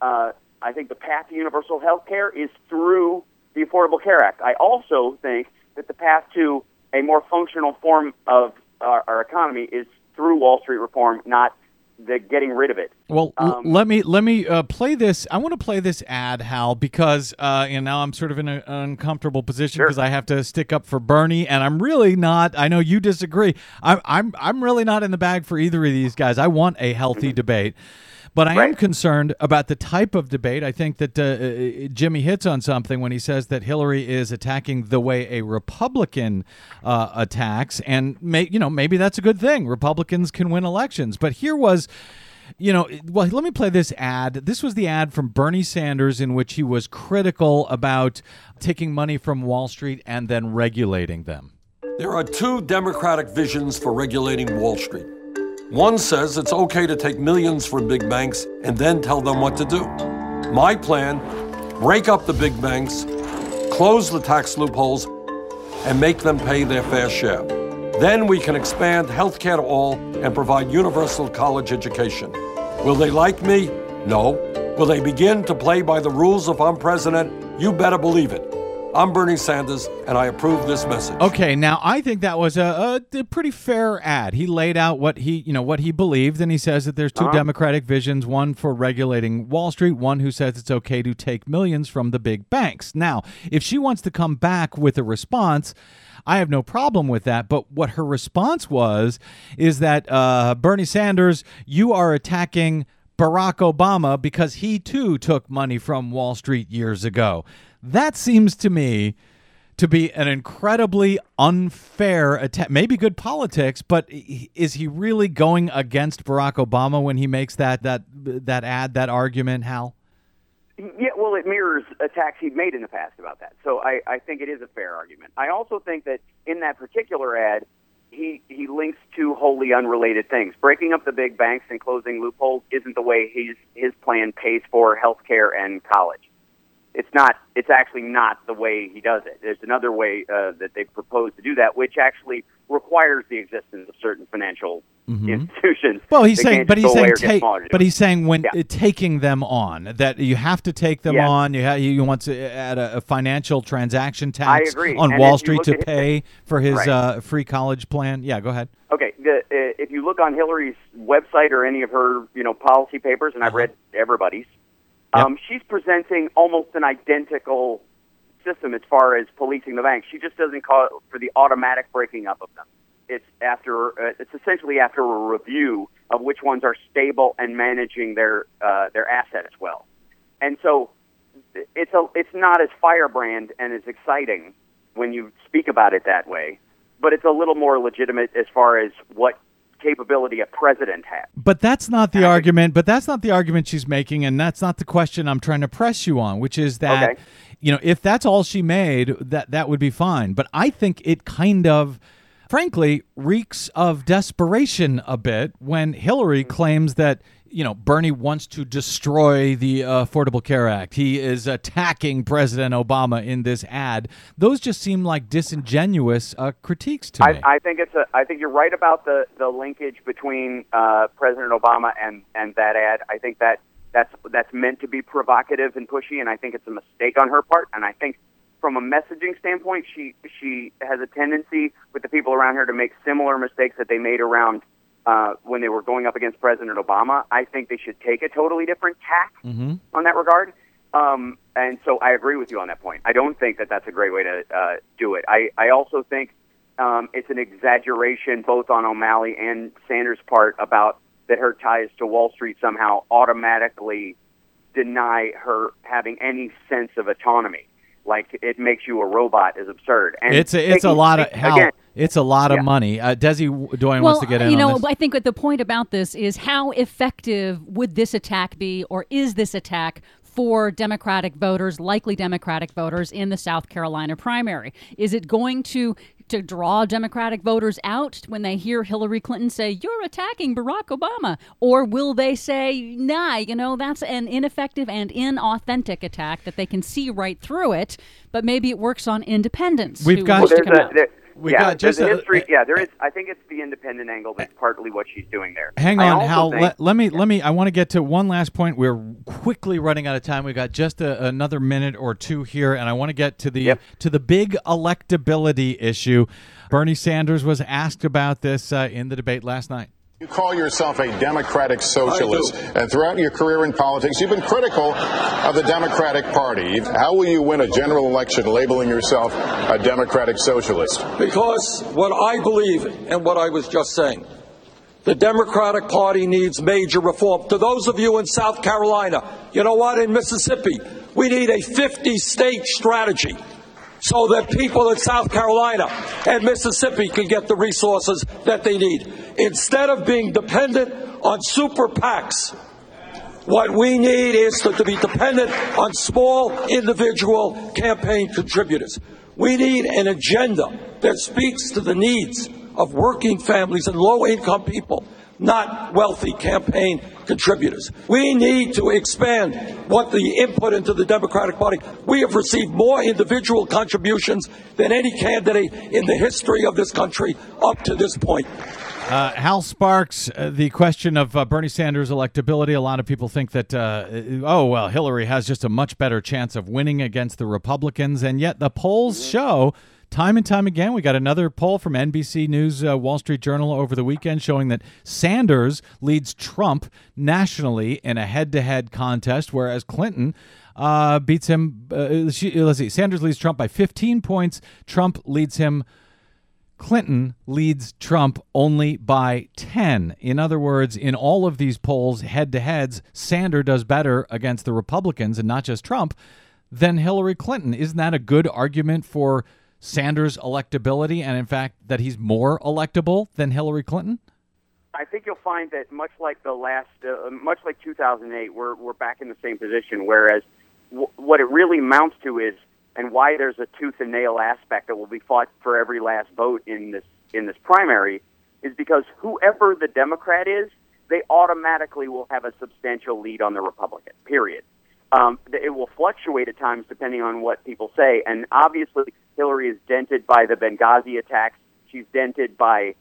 the path to universal health care is through the Affordable Care Act. I also think that the path to a more functional form of our economy is through Wall Street reform, not the getting rid of it. Well, let me play this. I want to play this ad, Hal, because now I'm sort of in an uncomfortable position because I have to stick up for Bernie, and I'm really not. I know you disagree. I'm really not in the bag for either of these guys. I want a healthy debate. But I am concerned about the type of debate. I think that Jimmy hits on something when he says that Hillary is attacking the way a Republican attacks, and maybe that's a good thing. Republicans can win elections. But here was, let me play this ad. This was the ad from Bernie Sanders in which he was critical about taking money from Wall Street and then regulating them. There are two Democratic visions for regulating Wall Street. One says it's okay to take millions from big banks and then tell them what to do. My plan, break up the big banks, close the tax loopholes, and make them pay their fair share. Then we can expand health care to all and provide universal college education. Will they like me? No. Will they begin to play by the rules if I'm president? You better believe it. I'm Bernie Sanders, and I approve this message. Okay, now I think that was a pretty fair ad. He laid out what he believed, and he says that there's two Democratic visions: one for regulating Wall Street, one who says it's okay to take millions from the big banks. Now, if she wants to come back with a response, I have no problem with that. But what her response is that Bernie Sanders, you are attacking Barack Obama because he too took money from Wall Street years ago. That seems to me to be an incredibly unfair attack. Maybe good politics, but is he really going against Barack Obama when he makes that argument, Hal? Yeah, well, it mirrors attacks he'd made in the past about that. So I think it is a fair argument. I also think that in that particular ad, he links two wholly unrelated things. Breaking up the big banks and closing loopholes isn't the way his plan pays for health care and college. It's not. It's actually not the way he does it. There's another way that they propose to do that, which actually requires the existence of certain financial institutions. Well, he's saying when taking them on, that you have to take them on. You want to add a financial transaction tax on Wall Street to pay for his free college plan. Yeah, go ahead. Okay, if you look on Hillary's website or any of her policy papers, and I've read everybody's. She's presenting almost an identical system as far as policing the banks. She just doesn't call it for the automatic breaking up of them. It's essentially after a review of which ones are stable and managing their assets well. And so it's not as firebrand and as exciting when you speak about it that way, but it's a little more legitimate as far as what capability a president has. But that's not the argument. But that's not the argument she's making, and that's not the question I'm trying to press you on, which is that if that's all she made, that would be fine. But I think it kind of, frankly, reeks of desperation a bit when Hillary claims that Bernie wants to destroy the Affordable Care Act. He is attacking President Obama in this ad. Those just seem like disingenuous critiques to me. I think you're right about the linkage between President Obama and that ad. I think that's meant to be provocative and pushy, and I think it's a mistake on her part. And I think from a messaging standpoint, she has a tendency with the people around her to make similar mistakes that they made around when they were going up against President Obama. I think they should take a totally different tack on that regard. And so I agree with you on that point. I don't think that that's a great way to do it. I also think it's an exaggeration both on O'Malley and Sanders' part about that her ties to Wall Street somehow automatically deny her having any sense of autonomy. Like it makes you a robot is absurd. And it's a lot of money. Desi Doyen wants to get in on this. I think the point about this is how effective would this attack be, or is this attack for Democratic voters, likely Democratic voters in the South Carolina primary? Is it going to draw Democratic voters out when they hear Hillary Clinton say, "You're attacking Barack Obama"? Or will they say, "Nah, that's an ineffective and inauthentic attack that they can see right through it, but maybe it works on independents"? We've got there's a history. There is. I think it's the independent angle that's partly what she's doing there. Hang on, Hal. Let me. I want to get to one last point. We're quickly running out of time. We've got just another minute or two here, and I want to get to the big electability issue. Bernie Sanders was asked about this in the debate last night. You call yourself a Democratic socialist, and throughout your career in politics, you've been critical of the Democratic Party. How will you win a general election labeling yourself a Democratic socialist? Because what I believe and what I was just saying, the Democratic Party needs major reform. To those of you in South Carolina, you know what? In Mississippi, we need a 50-state strategy so that people in South Carolina and Mississippi can get the resources that they need. Instead of being dependent on super PACs, what we need is to be dependent on small individual campaign contributors. We need an agenda that speaks to the needs of working families and low-income people, not wealthy campaign contributors. We need to expand what the input into the Democratic Party. We have received more individual contributions than any candidate in the history of this country up to this point. Hal Sparks, the question of Bernie Sanders' electability. A lot of people think that, Hillary has just a much better chance of winning against the Republicans, and yet the polls show time and time again. We got another poll from NBC News, Wall Street Journal over the weekend showing that Sanders leads Trump nationally in a head-to-head contest, whereas Clinton beats him. Sanders leads Trump by 15 points. Trump leads him Clinton leads Trump only by 10. In other words, in all of these polls, head-to-heads, Sanders does better against the Republicans, and not just Trump, than Hillary Clinton. Isn't that a good argument for Sanders' electability, and in fact, that he's more electable than Hillary Clinton? I think you'll find that much like 2008, we're back in the same position, whereas what it really amounts to is, and why there's a tooth and nail aspect that will be fought for every last vote in this primary, is because whoever the Democrat is, they automatically will have a substantial lead on the Republican, period. It will fluctuate at times depending on what people say, and obviously Hillary is dented by the Benghazi attacks. She's dented by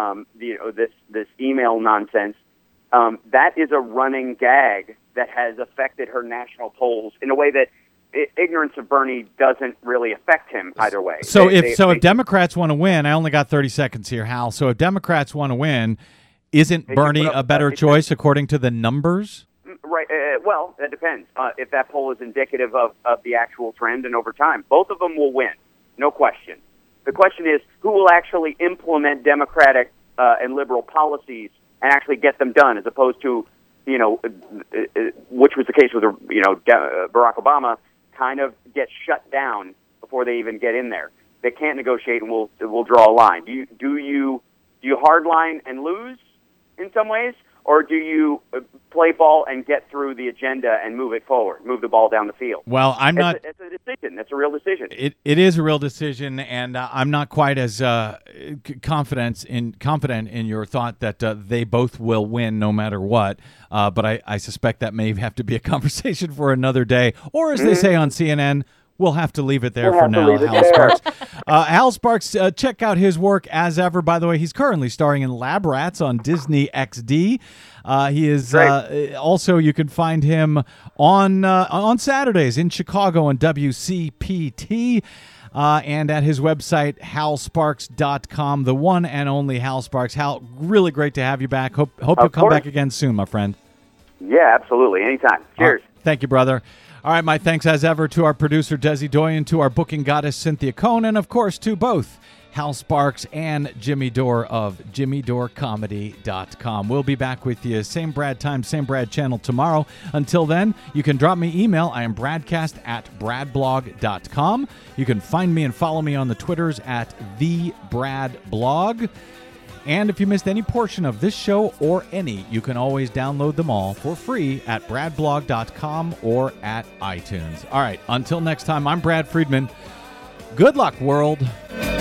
this email nonsense. That is a running gag that has affected her national polls in a way that ignorance of Bernie doesn't really affect him either way. So if Democrats want to win, I only got 30 seconds here, Hal. So if Democrats want to win, isn't Bernie a better choice according to the numbers? Right. Well, that depends. If that poll is indicative of the actual trend and over time, both of them will win, no question. The question is who will actually implement Democratic and liberal policies and actually get them done, as opposed to, which was the case with Barack Obama, kind of get shut down before they even get in there. They can't negotiate, and we'll draw a line. Do you hardline and lose in some ways, or do you play ball and get through the agenda and move it forward, move the ball down the field? Well, It's a decision. It's a real decision. It is a real decision, and I'm not quite as confident in your thought that they both will win no matter what. But I suspect that may have to be a conversation for another day, or as they say on CNN, we'll have to leave it there for now. Hal Sparks. Hal Sparks, check out his work as ever. By the way, he's currently starring in Lab Rats on Disney XD. He is also, you can find him on Saturdays in Chicago on WCPT. And at his website, halsparks.com, the one and only Hal Sparks. Hal, really great to have you back. Hope you'll come back again soon, my friend. Yeah, absolutely. Anytime. Cheers. Thank you, brother. All right, my thanks as ever to our producer, Desi Doyen, to our booking goddess, Cynthia Cohn, and, of course, to both Hal Sparks and Jimmy Dore of JimmyDoreComedy.com. We'll be back with you, same Brad time, same Brad channel tomorrow. Until then, you can drop me email. I am bradcast@bradblog.com. You can find me and follow me on the Twitters at TheBradBlog. And if you missed any portion of this show or any, you can always download them all for free at bradblog.com or at iTunes. All right, until next time, I'm Brad Friedman. Good luck, world.